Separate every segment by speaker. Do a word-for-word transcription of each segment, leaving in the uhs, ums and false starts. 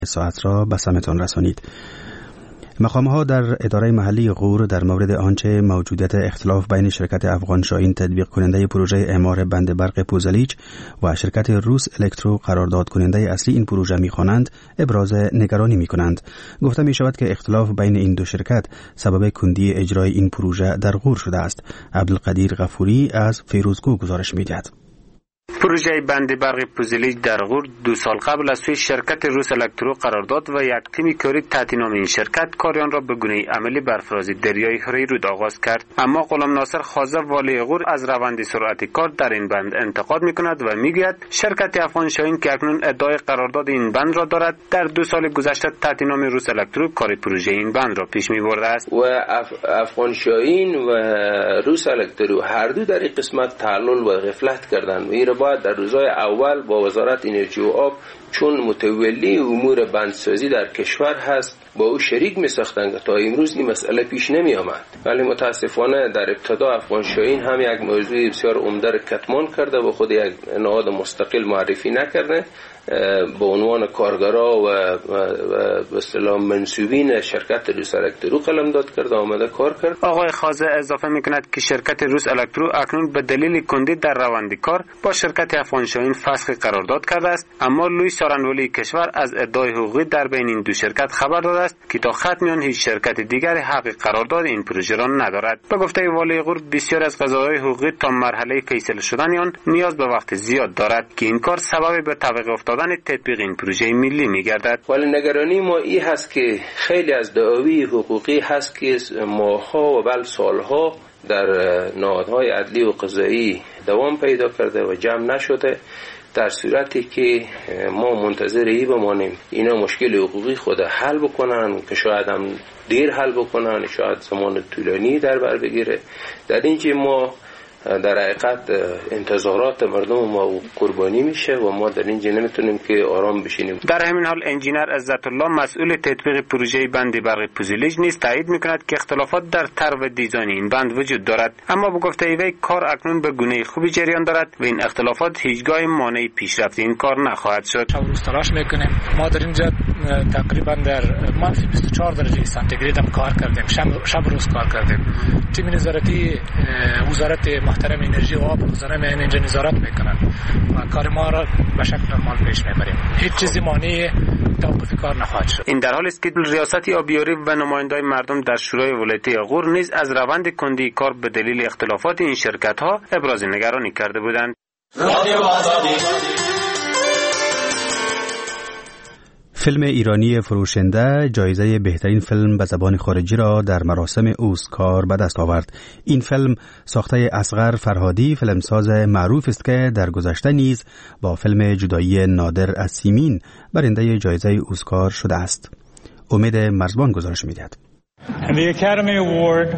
Speaker 1: ساعت را به سمتان رسانید. مقام‌ها در اداره محلی غور در مورد آنچه موجودیت اختلاف بین شرکت افغان شاهین تطبیق کننده پروژه اعمار بند برق پوزلیچ و شرکت روس الکترو قرارداد کننده اصلی این پروژه می‌خوانند ابراز نگرانی می‌کنند. گفته می‌شود که اختلاف بین این دو شرکت سبب کندی اجرای این پروژه در غور شده است. عبدالقدیر غفوری از فیروزگو گزارش می‌دهد.
Speaker 2: پروژه بند برق پوزلیچ در غور دو سال قبل از سوی شرکت روس الکترو قرارداد و یک تیم کاری تحت نام این شرکت کاریان را به گونه عملی بر فراز دریای هریرود آغاز کرد. اما غلام ناصر خازه والی غور از روند سرعت کار در این بند انتقاد می‌کند و می‌گوید شرکت افغان شاهین که اکنون ادعای قرارداد این بند را دارد در دو سال گذشته تحت نام روس الکترو کار پروژه این بند را پیش می‌برده است.
Speaker 3: و اف... افغان شاهین و روس الکترو هر دو در این قسمت تعلل و غفلت کردند و این را باید در روزهای اول با وزارت انرژی و آب چون متولی امور بندسازی در کشور هست با او شریک می ساختند تا امروز این مسئله پیش نمی آمد. ولی متاسفانه در ابتدا افغان شاهین هم یک موضوع بسیار عمده را کتمان کرده و خود یک نهاد مستقل معرفی نکرده به عنوان کارگرا و به اصطلاح منسوبین شرکت روس الکترو قلمداد کرده آمده کار کرد.
Speaker 2: آقای خازه اضافه میکند که شرکت روس الکترو اکنون به دلیل کندی در روند کار با شرکت افغان شاهین فسخ قرارداد کرده است، اما لوی سارنولی کشور از ادعای حقوقی در بین این دو شرکت خبر داده است که تا ختم آن هیچ شرکت دیگر حق قرارداد این پروژه را ندارد. به گفته والی غور بسیار از قضاهای حقوقی تا مرحله فیصله شدن آن نیاز به وقت زیاد دارد که این کار سبب به تعویق افتادن تطبیق این پروژه ملی می‌گردد.
Speaker 3: ولی نگرانی ما این هست که خیلی از دعاوی حقوقی هست که ماه‌ها و بل سال‌ها در نهادهای عدلی و قضایی دوام پیدا کرده و جمع نشده، در صورتی که ما منتظر ای بمانیم اینا مشکل حقوقی خود حل بکنن که شاید هم دیر حل بکنن، شاید زمان طولانی در بر بگیره. در اینجا ما در حقیقت انتظارات مردم ما قربانی میشه و ما در اینجا نمیتونیم که آرام بشینیم.
Speaker 2: در همین حال انجینر عزت الله مسئول تطبیق پروژه بند برق پوزلیچ نیز تایید میکند که اختلافات در طرح و دیزاین این بند وجود دارد، اما به گفته وی کار اکنون به گونه خوبی جریان دارد و این اختلافات هیچگاه مانع پیشرفت این کار نخواهد شد.
Speaker 4: روز تلاش میکنیم. ما در اینجا تقریبا در منفی بیست و چهار درجه سانتیگراد هم کار کردیم، شب, شب روز کار کردیم. تیم نظارتی وزارت محترم انرژی و آب وزارت اینجا نظارت میکنن و کار ما را به شکل نرمال پیش میبریم. هیچ چیزی مانع توقف کار نخواهد شد.
Speaker 2: این در حالی است که ریاست آبیاری و نمایندگان مردم در شورای ولایتی غور نیز از روند کندی کار به دلیل اختلافات این شرکت ها ابراز نگرانی کرده بودند.
Speaker 1: فیلم ایرانی فروشنده جایزه بهترین فیلم به زبان خارجی را در مراسم اسکار به دست آورد. این فیلم ساخته اصغر فرهادی فیلمساز معروف است که در گذشته نیز با فیلم جدایی نادر از سیمین برنده جایزه اسکار شده است. امید مرزبان گزارش می‌دهد.
Speaker 5: The Academy Award.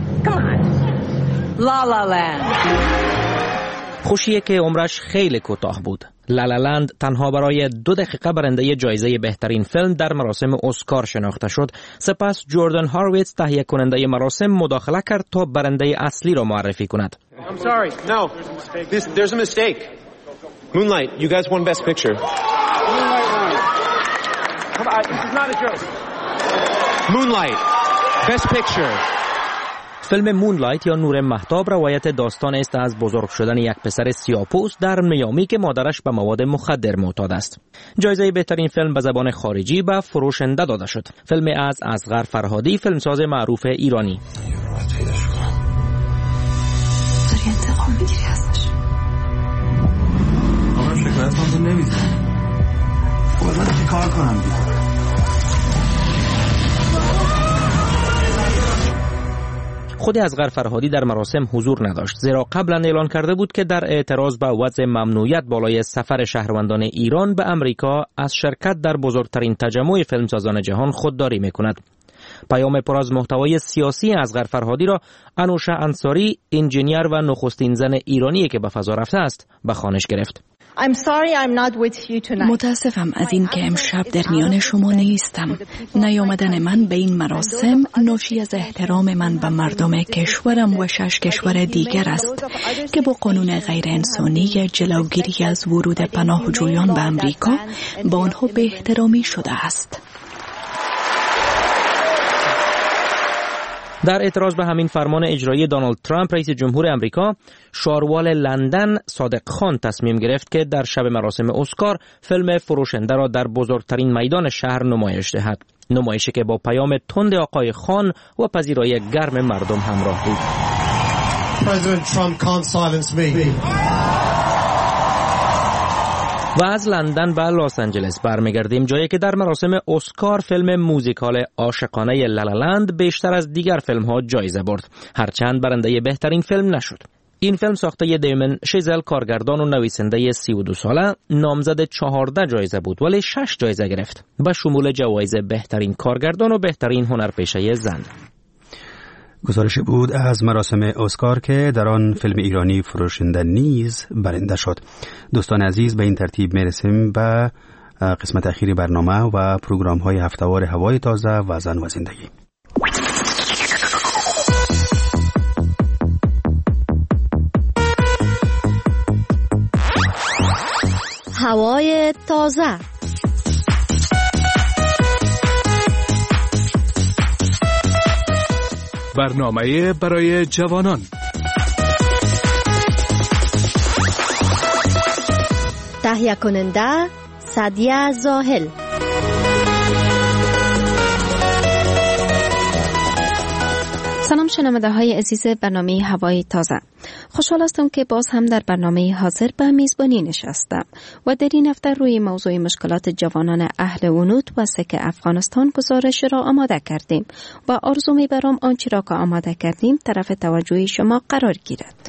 Speaker 6: La La Land.
Speaker 7: خوشیه که عمرش خیلی کوتاه بود. لالالند تنها برای دو دقیقه برنده جایزه بهترین فیلم در مراسم اسکار شناخته شد. سپس جوردن هارویتز تهیه کننده مراسم مداخله کرد تا برنده اصلی را معرفی کند.
Speaker 8: I'm sorry. No. This, there's a mistake. Moonlight, you guys won Best Picture.
Speaker 5: Moonlight won. Come on, this is not a joke.
Speaker 8: Moonlight, Best Picture.
Speaker 7: فیلم مونلایت یا نور مهتاب روایت داستان است از بزرگ شدن یک پسر سیاه‌پوست در میامی که مادرش به مواد مخدر معتاد است. جایزه بهترین فیلم به زبان خارجی به فروشنده داده شد. فیلم از اصغر فرهادی فیلمساز معروف ایرانی.
Speaker 6: داری انتقام میگیری ازش؟
Speaker 9: آقا شکایت من تو نمیدونم. خب من چی کار کنم دیگه؟
Speaker 7: خود اصغر فرهادی در مراسم حضور نداشت، زیرا قبلا اعلان کرده بود که در اعتراض به وضع ممنوعیت بالای سفر شهروندان ایران به امریکا از شرکت در بزرگترین تجمع فیلمسازان جهان خودداری میکند. پیام پر از محتوای سیاسی اصغر فرهادی را انوشه انصاری، انجینیر و نخستین زن ایرانی که به فضا رفته است، به خوانش گرفت.
Speaker 10: متاسفم از این که امشب در میان شما نیستم. نیامدن من به این مراسم ناشی از احترام من به مردم کشورم و شش کشور دیگر است که با قانون غیر انسانی جلوگیری از ورود پناهجویان به امریکا با آنها به احترامی شده است.
Speaker 7: در اعتراض به همین فرمان اجرایی دونالد ترامپ، رئیس جمهور امریکا، شاروال لندن صادق خان تصمیم گرفت که در شب مراسم اسکار فیلم فروشنده را در بزرگترین میدان شهر نمایش دهد. نمایشی که با پیام تند آقای خان و پذیرایی گرم مردم همراه بود.
Speaker 11: President Trump can't silence me.
Speaker 7: و از لندن به لس آنجلس برمیگردیم، جایی که در مراسم اسکار فیلم موزیکال عاشقانه لالالند بیشتر از دیگر فیلم ها جایزه برد، هرچند برنده بهترین فیلم نشد. این فیلم ساخته دیمن شیزل، کارگردان و نویسنده سی و دو ساله، نامزد چهارده جایزه بود ولی شش جایزه گرفت، به شمول جوایز بهترین کارگردان و بهترین هنرپیشه زن.
Speaker 1: گزارش بود از مراسم اسکار که در آن فیلم ایرانی فروشنده نیز برنده شد. دوستان عزیز، به این ترتیب میرسیم به قسمت اخیری برنامه و پروگرام های هفتهوار هوای تازه و زن و زندگی.
Speaker 12: هوای تازه.
Speaker 13: برنامه برای جوانان.
Speaker 12: تهیه کننده سعدیه زاهل. سلام شنونده های عزیز برنامه هوای تازه. خوشحال هستم که باز هم در برنامه حاضر به میزبانی نشستم و در این هفته روی موضوع مشکلات جوانان اهل ونود و سک افغانستان گزارش را آماده کردیم و آرزو می‌برم آنچه را که آماده کردیم طرف توجه شما قرار گیرد.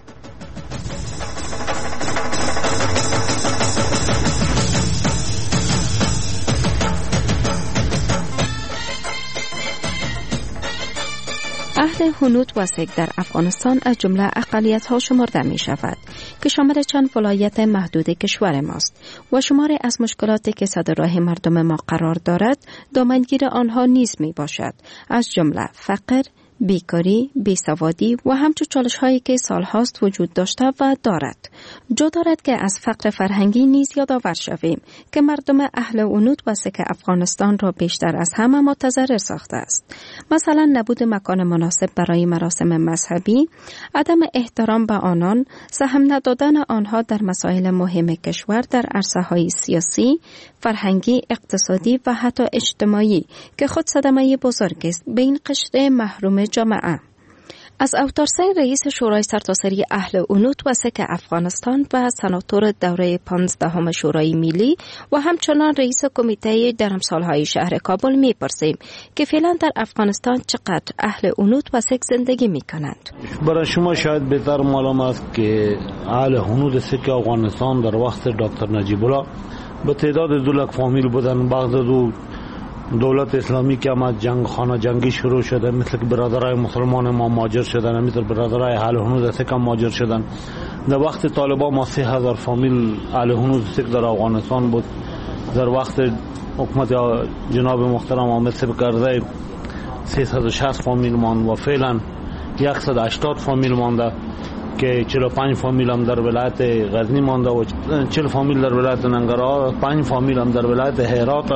Speaker 12: اهل هنود و سک در افغانستان از جمله اقلیت‌ها شمرده می شود که شامل چند ولایت محدود کشور ماست و شماری از مشکلاتی که صدر راه مردم ما قرار دارد دامنگیر آنها نیز می باشد، از جمله فقر، بیکاری، بیسوادی و همچون چالش هایی که سالهاست وجود داشته و دارد. جا دارد که از فقر فرهنگی نیز یادآور شویم که مردم اهل ونود و سک افغانستان را بیشتر از همه متضرر ساخته است. مثلا نبود مکان مناسب برای مراسم مذهبی، عدم احترام به آنان، سهم ندادن آنها در مسائل مهم کشور در عرصه های سیاسی، فرهنگی، اقتصادی و حتی اجتماعی که خود صدمه بزرگ است به این قشر محروم جامعه. از اوتارسین رئیس شورای سرتاسری اهل ونود و سک افغانستان و سناتور دوره پانزدهم شورای ملی و همچنان رئیس کمیته درمسالهای شهر کابل میپرسیم که فعلا در افغانستان چقدر اهل ونود و سک زندگی میکنند.
Speaker 14: برای شما شاید بهتر معلوم است که اهل ونود سک افغانستان در وقت دکتر نجیب الله به تعداد دو لک فامیل بودن. بعد دو دولت اسلامی که آمد جنگ خانه جنگی شروع شده، مثل که برادرای مسلمان ما مهاجر شدن، مثل برادرای اهل هنود سک مهاجر شدن. در وقت طالبان ما سه هزار فامیل اهل هنود سک در افغانستان بود. در وقت حکومت جناب محترم آمد سب کرده سیصد و شصت فامیل ماند و فعلا صد و هشتاد فامیل مانده که چهل و پنج فامیل هم در ولایت غزنی مانده و چهل فامیل در ولایت ننگرهار، پنج فامیل هم در ولایت هرات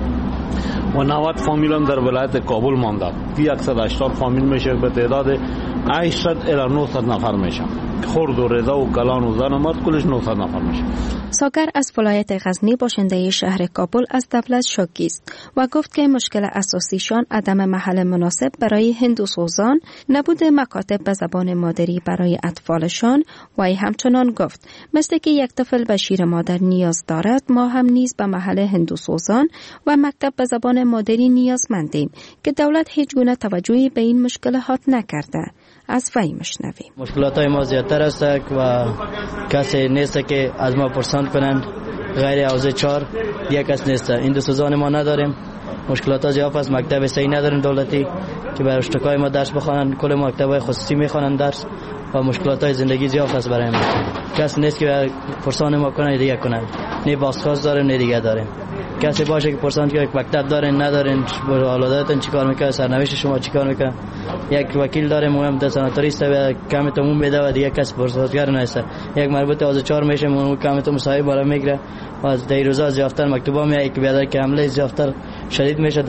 Speaker 14: و نود فامیل هم در ولایت کابل مانده. صد و هشتاد فامیل میشه، به تعداد هشتصد الی نهصد نفر میشه. خرد و رضا و کلان و زن و مرد کلش نهصد نفر میشه.
Speaker 12: ساگر از ولایت غزنی باشنده شهر کابل از دولت شوکی است و گفت که مشکل اساسیشان عدم محل مناسب برای هندوسوزان، نبود مکاتب به زبان مادری برای اطفالشان و همچنان گفت مثل که یک طفل به شیر مادر نیاز دارد، ما هم نیز به محل هندوسوزان و مکتب به زبان مادری نیازمندیم که دولت هیچ گونه توجهی به این مشکلات نکرده. از وی مشنویم.
Speaker 15: مشکلات های ما زیادتر است و کسی نیست که از ما پرسند کنند. غیر حوزه چهار یک کس نیست. این دو سوزان ما نداریم. مشکلات ها زیاد است. مکتب صحیح نداریم دولتی که برای اشتکای ما درس بخوانند. کل مکتب های خصوصی میخوانند درس و مشکلات های زندگی زیاد است برای ما. کس نیست که پرسان ما کنه دیگه کنه، نه بازخواست داریم نه دیگه داریم. کسی باشه که پرسان که مکتب دارین ندارین، اولاداتون چیکار میکنه، سرنوشت شما چیکار میکنه. یک وکیل داریم مهم تا سناتوریست و کم تموم میده و دیگه کس پرسانگر نیست. یک مربوط از چهار میشه مون کم تو مصاحبه بالا میگیره و از دی روزا زیافتر مکتوبا میاد که بیادر که حمله زیافتر شدید میشه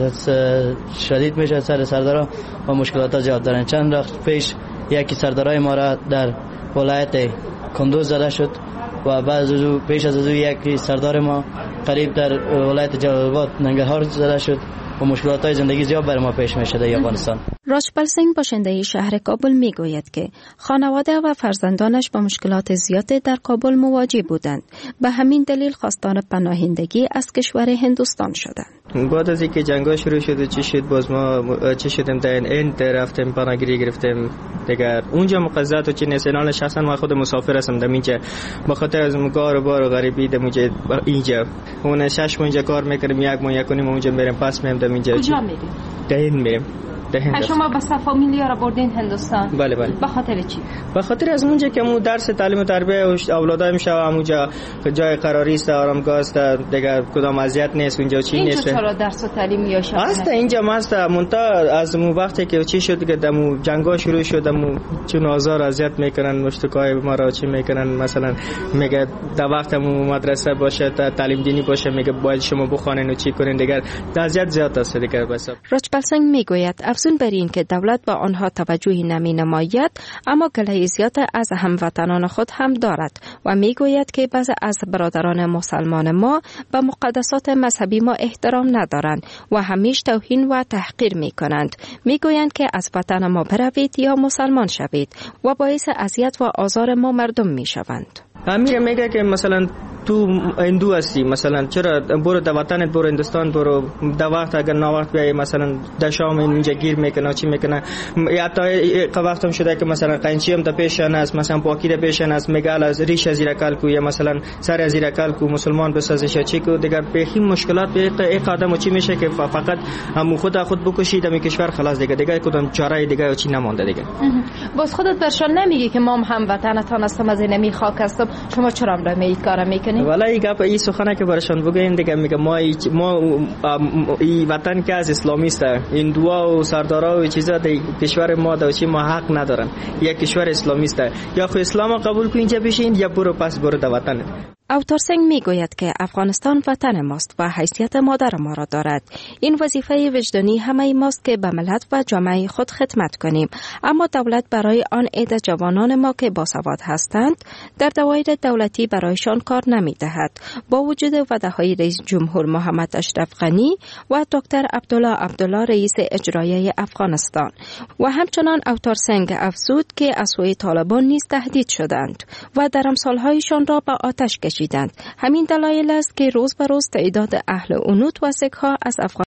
Speaker 15: شدید میشه سر سردارا و مشکلات زیاد دارن. چند وقت پیش یکی سردارای ما را در ولایت کندوز زده شد و بعد از او پیش از او یکی سردار ما قریب در ولایت جلال آباد ننگرهار زده شد و مشکلات های زندگی زیاد برای ما پیش میشه در افغانستان.
Speaker 12: راجپال سنگ باشنده شهر کابل میگوید که خانواده و فرزندانش با مشکلات زیادی در کابل مواجه بودند، به همین دلیل خواستار پناهندگی از کشور هندوستان شدند.
Speaker 16: بعد از اینکه جنگا شروع شد و چی شد باز ما چی شدیم در این رفتیم پناهگیری گرفتیم دیگر اونجا مقصد و چی نسنال شخصا ما خود مسافر هستم در اینجا به خاطر از مگار و بار و غریبی در اینجا اون شش ماه اینجا کار میکنیم، یک ماه یک کنیم اونجا میریم پس میام در اینجا.
Speaker 17: کجا میریم؟
Speaker 16: در این میریم.
Speaker 17: شما با فامیلیا را بردین هندوستان؟
Speaker 16: بله بله.
Speaker 17: به خاطر چی؟
Speaker 16: به خاطر از اونجا که مو درس تعلیم و تربیت اولادایم شو اونجا جای قراری است، آرامگاه است، دیگه کدام اذیت نیست اونجا چی نیست.
Speaker 17: اینجا چرا درس و تعلیم یا شغل
Speaker 16: است اینجا ماست مونتا از مو وقتی که چی شد که دمو جنگا شروع شد دمو چون آزار اذیت میکنن مشتکای ما را چی میکنن، مثلا میگه در وقت مو مدرسه باشه تعلیم دینی باشه میگه باید شما بخوانین و چی کنین دیگه اذیت زیاد است دیگه. بس
Speaker 12: راجپال سنگ میگوید افزون بر این که دولت به آنها توجهی نمی نماید اما گله زیاد از هموطنان خود هم دارد و میگوید که بعضی از برادران مسلمان ما به مقدسات مذهبی ما احترام ندارند و همیشه توهین و تحقیر می کنند. میگویند که از وطن ما بروید یا مسلمان شوید و باعث اذیت و آزار ما مردم می شوند.
Speaker 16: امیر میگه که مثلا تو هندو هستی، مثلا چرا برو در وطنت، برو هندوستان، برو در وقت اگر نه وقت بیای مثلا در شام اینجا گیر میکنه چی میکنه. حتی وقتم شده که مثلا قنچی هم در پیشن است، مثلا پاکی در پیشن است، میگه از ریش از زیرکل کو یا مثلا سر از زیرکل کو مسلمان بسازش چی کو دیگه بخی مشکلات به یک قدم چی میشه که فقط هم خود خود بکشید در کشور خلاص دیگه دیگه کدام چاره دیگه چی نمونده دیگه.
Speaker 17: باز خودت برشان نمیگی که ما هم وطنتان هستم از این می خاک هستم، شما چرا را می کارا میکنید؟
Speaker 16: والا این گپ این سخنه که برشان بگین دیگه میگه ما ما این وطن که از اسلامیست هندوها و سردارا و چیزا در کشور ما دوچی ما حق ندارن، یک کشور اسلامیست یا خو اسلام قبول کو اینجا بشین یا برو پس برو در وطن.
Speaker 12: اوتار سنگ میگوید که افغانستان وطن ماست و حیثیت مادر ما را دارد. این وظیفه وجدانی همه ماست که به ملت و جامعه خود خدمت کنیم، اما دولت برای آن عده جوانان ما که باسواد هستند در دوایر دولتی برایشان کار نمیدهد. با وجود وعده‌های رئیس جمهور محمد اشرف غنی و دکتر عبدالله عبدالله رئیس اجرایی افغانستان و همچنان اوتار سنگ افزود که از سوی طالبان نیز تهدید شدند و در امثالهایشان را به آتش کشیدند. همین دلایل است که روز به روز تعداد اهل عنود و سک‌ها از افغانستان